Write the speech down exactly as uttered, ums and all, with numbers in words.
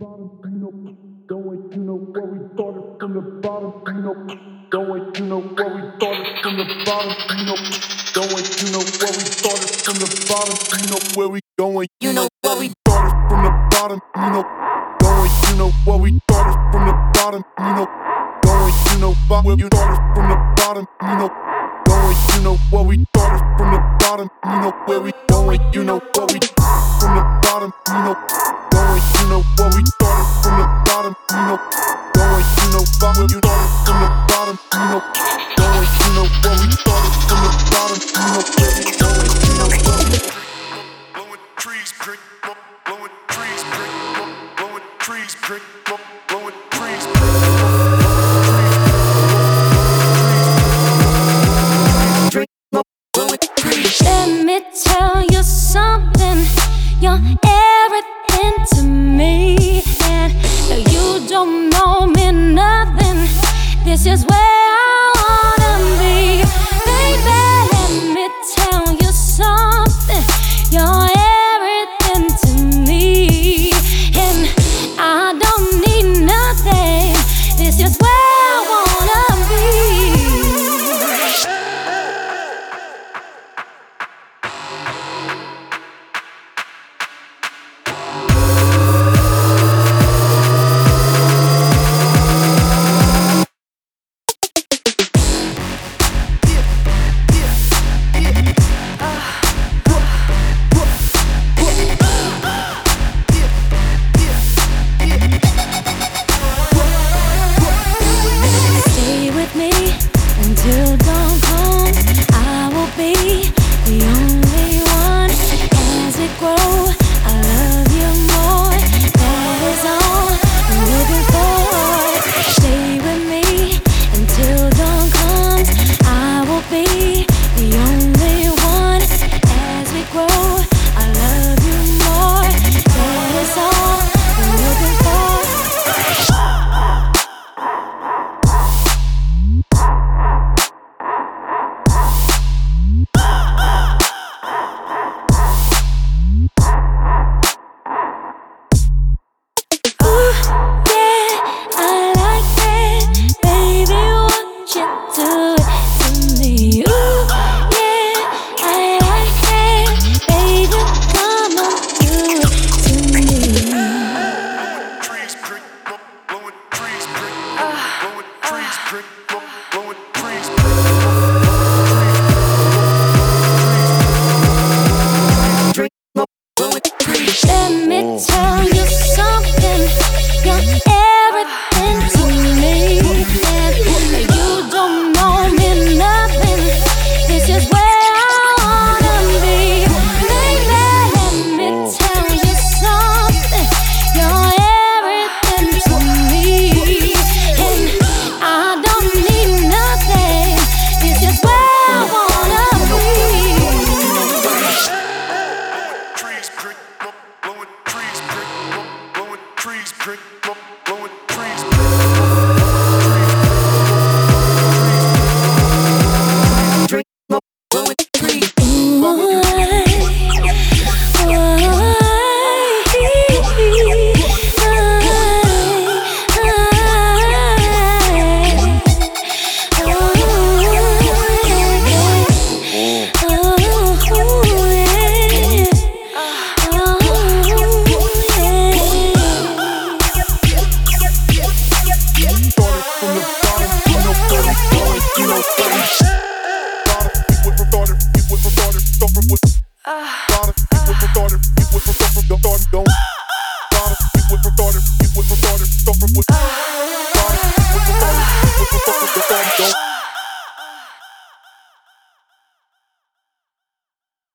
bottom, you know, going, you know where we started from the bottom, you know, going, you know where we started from the bottom, you know, going, you know where we started from the bottom, you know where we going, you know where we started from the bottom, you know, going, you know where we started from the bottom, you know, going, you know where you started from the bottom, you know, going, you know where we started from the bottom, you know where we going, you know where we from the bottom, you know, going, you know where we started from the bottom, you know, going, you know where you started from the bottom, you know, going, you know where we started from the bottom, you know where we going, you know where we blowing trees, drink, blowing trees, drink, blowing trees, drink, blowing trees, drink, blowing trees. Let me tell you something. You're everything to me, and you don't know me nothing. This is where I wanna be, baby. Let me tell you something. You're everything to me, and I don't need nothing. This is where I wanna be. Stay with me until dawn comes. I will be the only one. As we grow, I love you more. That is all I'm looking for. Stay with me until dawn comes. I will be the only one. As we grow, I love you more. That is all I'm looking for. Ooh, yeah, I like that, baby. Won't you do it to me? Ooh, yeah, I like that, baby. Come on, do it to me. Trees, drink, blowing trees, drink, blowing trees, drink, blowing trees, drink, blowing trees. Let me tell you something. You're everything to me, and you don't know me nothing. This is where I wanna be, baby. Let me tell you something. You're everything to me, and I don't need nothing. This is where I wanna be. Trees, drink, blowing trees, drink, blowing trees, drink,